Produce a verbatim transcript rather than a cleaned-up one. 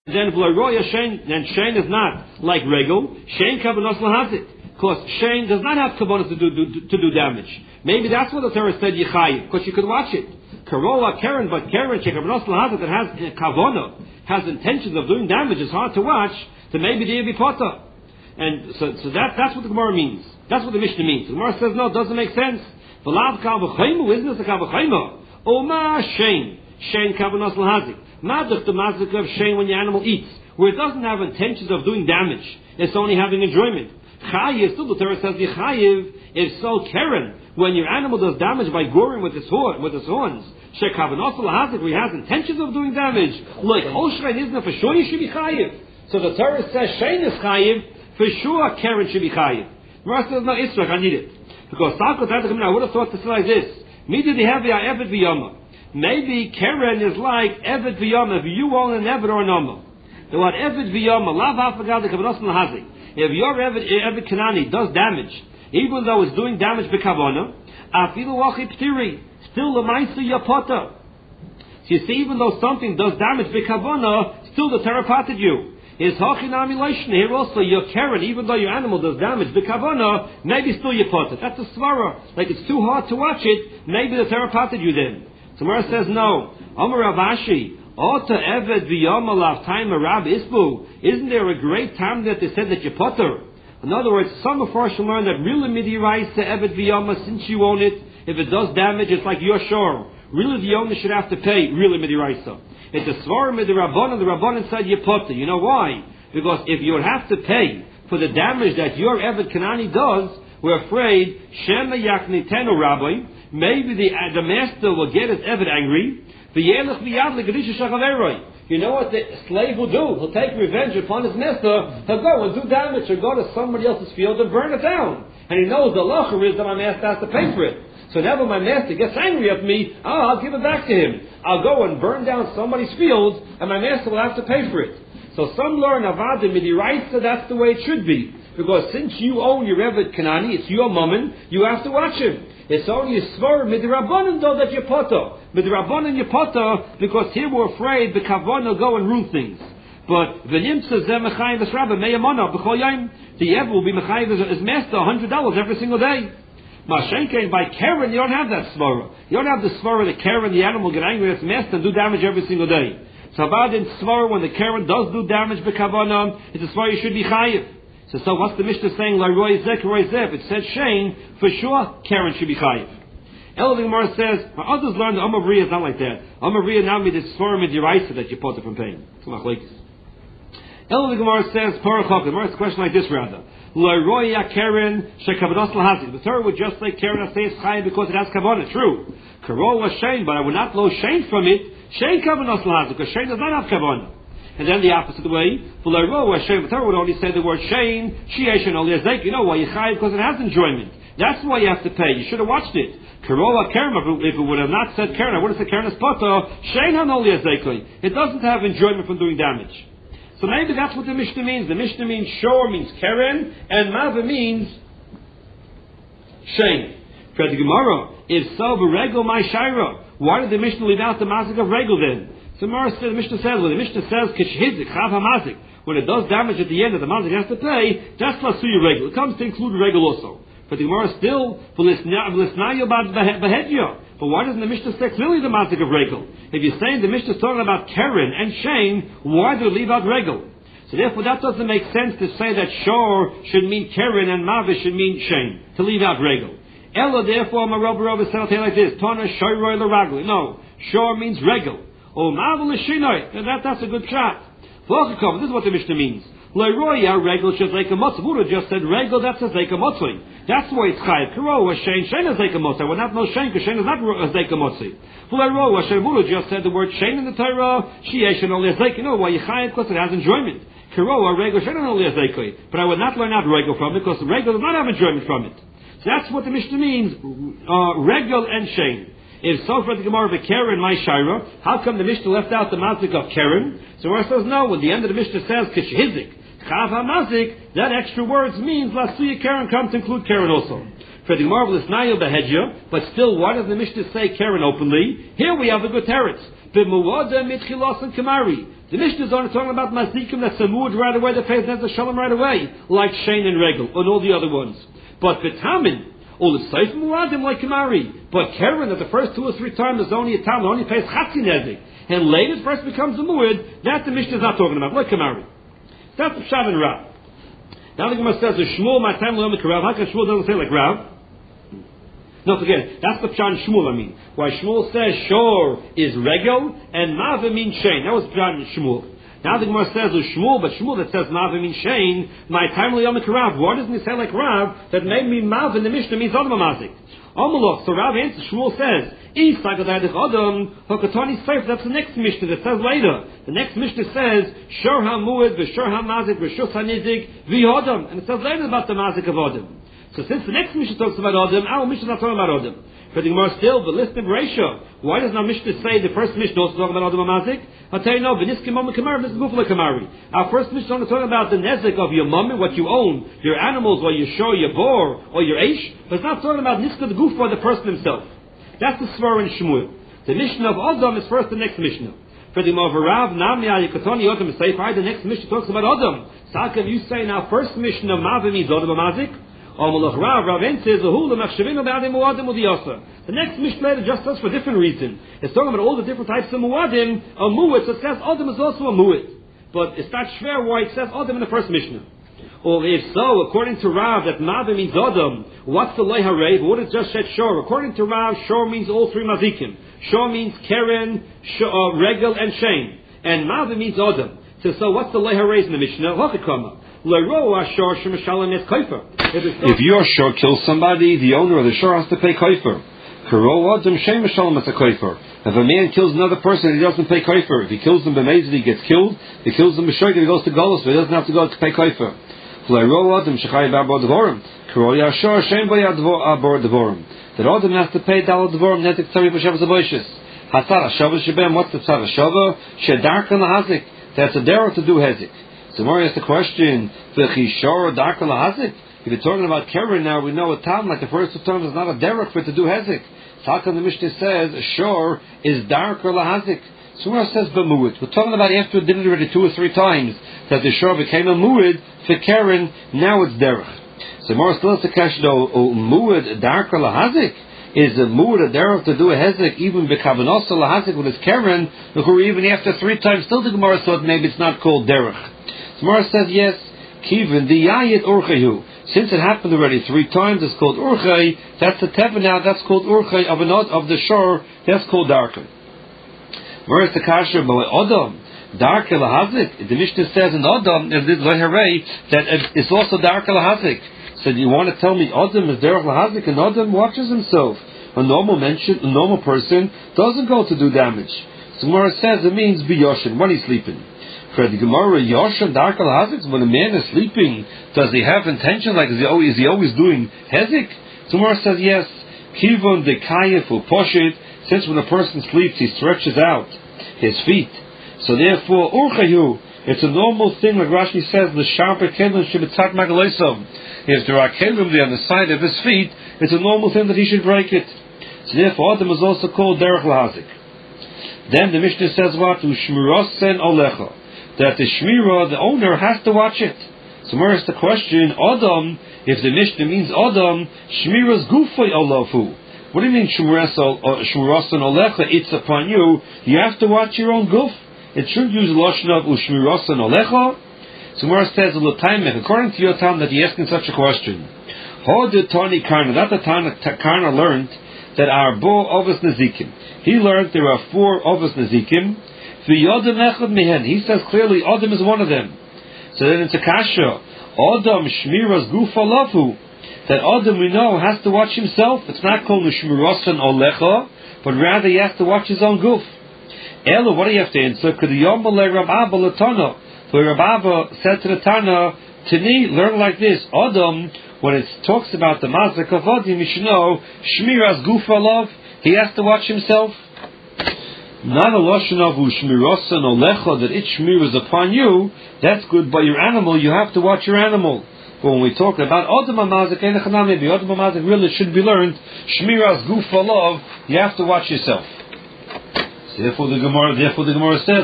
Then v'laroya shein, then shein is not like regel. Shein kavanos lahazik. Because shein does not have kavanos to do, do to do damage. Maybe that's what the Torah said yichayiv, because you could watch it. Karola Karen, but Karen shekavanos lahazik that has kavana, has intentions of doing damage, is hard to watch. So maybe the yivipota. And so, so that that's what the Gemara means. That's what the Mishnah means. The Gemara says no, it doesn't make sense. V'lav kavachaymu, isn't this a kavachaymu? Oma shein, shein kavanos lahazik. Madach the mazik of shein when the animal eats, where it doesn't have intentions of doing damage, it's only having enjoyment. Chayiv, still the Torah says Yechayiv, if so Karen, when your animal does damage by goring with its horn, with its horns, shekavanos lahazik, where he has intentions of doing damage, like Hoshrein isn't for sure you should be Chayiv. So the Torah says shein is Chayiv, for sure Karen should be Chayiv. The rest says no, Israel, I need it. Because I would have thought to say like this, Midi the heavy Eved v'yama. Maybe Karen is like Eved v'yama, if you own an Eved or an Oma. The word Eved v'yama, lav ha'fagad the kavanos lahazik. If your Eved, Eved Kanani does damage, even though it's doing damage b'kavana, afilu wachi p'tiri, still l'maisa yapota. So you see, even though something does damage b'kavana, still the Torah parted you. Is hachinami leishna here also your Karen, even though your animal does damage b'kavana, maybe still yapota. That's a svara. Like it's too hard to watch it, maybe the Torah parted you then. So Mara says no. Amar Ravashi, Ota Eved v'yama lav time Rab Isbu. Isn't there a great time that they said that you potter? In other words, some of us should learn that really midirais to Eved v'yama, since you own it, if it does damage, it's like your shore. Really, the owner should have to pay. Really midiraisa. It's a svar midirabbanan. The rabbanan said you potter. You know why? Because if you would have to pay for the damage that your Eved Kanani does, we're afraid Shema Yakni Tenu Rabbi. Maybe the uh, the master will get his Eved angry. You know what the slave will do? He'll take revenge upon his master. He'll go and do damage. He'll go to somebody else's field and burn it down. And he knows the lacher is that my master has to pay for it. So whenever my master gets angry at me, oh, I'll give it back to him. I'll go and burn down somebody's field, and my master will have to pay for it. So some learn Avada Midiraisa, that's the way it should be. Because since you own your Eved Kanani, it's your mammon, you have to watch him. It's only a svar midirabbanan though that you potter. Midirabbanan you potter, because here we're afraid the kavanah go and ruin things. But the nimtza zeh mechayiv es rabba meyamana b'chol yom. The Ev will be mechayiv as master a hundred dollars every single day. Mashenkein by Karen, you don't have that svara. You don't have the svara that Karen, the animal, get angry at its master and do damage every single day. So about in svara, when the Karen does do damage b'kavanah, it's a svara you should be chayiv. So, so what's the Mishnah saying? La roy zek roy zef. It said Shane, for sure Karen should be chayiv. El Gemara says, my others learned the Amavriya is not like that. Amavriya now made this svar midiraisa that you put it from pain. El Gemara says, Parachok. The Gemara has a question like this rather. La roy Karen shekavadas lahazik. The Torah would just say Karen says chayiv because it has kavanah. True. Karol was Shane, but I would not blow Shane from it. Shane kavadas lahazik because Shane does not have kavanah. And then the opposite way, the Torah would only say the word shein, she'eshin only azek. You know why you chayiv? Because it has enjoyment. That's why you have to pay. You should have watched it. Karola Kerem, if it would have not said Karen, I would have said Karen is potter. Shein han only azekli. It doesn't have enjoyment from doing damage. So maybe that's what the Mishnah means. The Mishnah means shor means Karen, and Mava means shein. For the Gemara, if so, regel my shaira. Why did the Mishnah leave out the mazik of regel then? So Mara said, the Mishnah says, well, the Mishnah says, kishhizik, chav hamazik. When it does damage at the end that the mazik has to pay, that's lasuya regel. It comes to include regel also. But the Gemara still, but why doesn't the Mishnah say clearly the mazik of regel? If you're saying the Mishnah is talking about Karen and Shane, why do we leave out regel? So therefore that doesn't make sense to say that shor should mean Karen and mavish should mean Shane, to leave out regel. Ella, therefore, my Rabbi Rabbi said like this, Tana shoyroi l'ragli. No, shor means regel. Oh, Mavel is Shinoi. That, that's a good shot. This is what the Mishnah means. Leroya, regel, shazeka motzah. Buddha just said regel, that's a zeka motzah. That's why it's chayiv. Karo, was Shein, Shein is zeka motzah. I would not know Shein, because Shein is not a zeka motzah. Leroya, Shein, Buddha just said the word Shein in the Torah, Shein only a zeka. You know why you chayiv? Because it has enjoyment. Karo, regel, Shein only a zeka. But I would not learn out regel from it, because the regel does not have enjoyment from it. So that's what the Mishnah means, uh, regel and Shein. If so for the Gemara of Karen, my Shaira, how come the Mishnah left out the mazik of Karen? So where it says no, when the end of the Mishnah says kishhizik, chav hamazik, that extra words means lasuya Karen comes to include Karen also. For the marvelous nayo behedya, but still, why does the Mishnah say Karen openly? Here we have a good teretz. B'muada mitchilos and kamari. The Mishnah is only talking about mazikim that's a mood right away, that pays Nezah Shalom right away, like Shein and Regel, and all the other ones. But vitamin, all the safe muadim like kamari. But Karen, that the first two or three times is only a tam, only pays chatzi nezik, and later first becomes a muad, that the Mishnah is not talking about, like kamari. That's the Pshat and Rav. Now the Gemara says, the Shmuel, my time lo Rav. How come Shmuel doesn't say like Rav? No, forget it. That's the Pshat and Shmuel, I mean. Why Shmuel says Shor is Regel, and Mava means Shein. That was Pshat and Shmuel. Now the Gemara says, Shmuel, but Shmuel that says Mava means Shein, my time lo Rav. Why doesn't he say like Rav, that made me Mava in the Mishnah means Adam Amazik? Amalok, so Rav answers, Shmuel says, Is Sagadayadich Adam, Hokatani Seif, that's the next Mishnah that says later. The next Mishnah says, Shor HaMuad, V'Shor HaMazik, V'Shor HaNizik, V'Hodam. And it says later about the Mazik of Adam. So since the next Mishnah talks about Adam, our Mishnah is not talking about Adam. But the Gemara still, the list of Reisha, why does our Mishnah say the first Mishnah also talking about Adam and Mazik? I'll tell you no, V'Niskim Mom Kamari, this is Gufla Kamari. Our first Mishnah is only talking about the Nezik of your mom, what you own, your animals, or your shor, your boar, or your Eish, but it's not talking about Niska the Guf for the person himself. That's the Svar in Shmuel. The Mishnah of Adam is first the next Mishnah. For the Mavarav, Nami Ayikatoni Adam is safe. The next Mishnah talks about Adam. Sakav, you say now first Mishnah Mavi means Adam and Mazik. The next Mishnah just says for a different reason. It's talking about all the different types of muadim. A muad, so it says Adam is also a muad. But it's not shver why it says Adam in the first Mishnah. Or if so, according to Rav, that Mavi means Adam, what's the Lei Harei? What is just said Shor? According to Rav, Shor means all three Mazikim. Shor means Keren, Shor, uh, Regel, and Shein. And Mavi means Adam. So, so what's the Lei Harei in the Mishnah? Hachikama. If your shor kills somebody, the owner of the shor has to pay koifer. If a man kills another person, he doesn't pay koifer. If he kills them b'mezid, he gets killed. If he kills them b'shoyt, he goes to Golos, so he doesn't have to go to pay koifer. That Adam has to pay dalad devorim netik tzari b'shavas aboishes. Hatzar hashavas shebem. What's the tzar hashava? Shedarkan lahazik. That's a derech to do hezik. So Mori asks the question, if you're talking about Keren now, we know a time like the first two times is not a derech for it to do hezik. So how come the Mishnah says a shor is dark or lahazik? So Mori says b'muad. We're talking about after it did it already two or three times that the shor became a muad for Keren. Now it's derech. So Mori still has the question though, muad dark or lahazik? Is the muad a derech to do a hezik even b'kavanos or lahazik with his Keren? Look, even after three times, still the Gemara thought maybe it's not called derech. Gemara says yes. Kivin the yayit urchayu. Since it happened already three times, it's called urchay. That's the teva now. That's called urchay of anot of the shor. That's called darker. Whereas the kasher adam darker lahazik. The Mishnah says in adam that it's also darker lahazik. So you want to tell me adam is derech lahazik and adam watches himself? A normal mention, a normal person doesn't go to do damage. So Gemara says it means biyoshin when he's sleeping. For the Gemara, Yoshan Dark al Hazik, when a man is sleeping, does he have intention? Like, is he always, is he always doing Hezik? So Gemara says yes. Kivon de Kayef or Poshit, since when a person sleeps, he stretches out his feet. So therefore, Urchayu, it's a normal thing, like Rashi says, the sharper kelim shibitzat magaloisom. If there are kelim there on the side of his feet, it's a normal thing that he should break it. So therefore, Adam is also called Derech Lahazik. Then the Mishnah says what? Ushmirosen Olecha. That the Shmira, the owner, has to watch it. So where is the question? Adam, if the Mishnah means Adam, Shmira's gufay olafu. What do you mean Shmirasan Olecha? It's upon you. You have to watch your own guf. It should use the lashon of Ushmirasan Olecha. So where it says according to your time that you're asking such a question. How did Tani Karna? That the time Karna learned that our bo ovas nezikim. He learned there are four ovas nezikim. He says clearly Adam is one of them. So then it's a kasha. Adam shmiras gufa lafu. That Adam we know has to watch himself. It's not called shmirasan olecha, but rather he has to watch his own guf. Ella, what do you have to answer? Because the Yomale Rababa Latana. So Rababa said to the Tana, Tani, learn like this. Adam, when it talks about the mazik of Adam, you should know shmiras gufa lav. He has to watch himself. Not a lashon of ushmirasan olecha that it shmir is upon you. That's good, but your animal, you have to watch your animal. But when we talk about Odom HaMazik, maybe Odom HaMazik really should be learned. Shmiras Guf Lov, you have to watch yourself. So therefore the Gemara, therefore the Gemara says,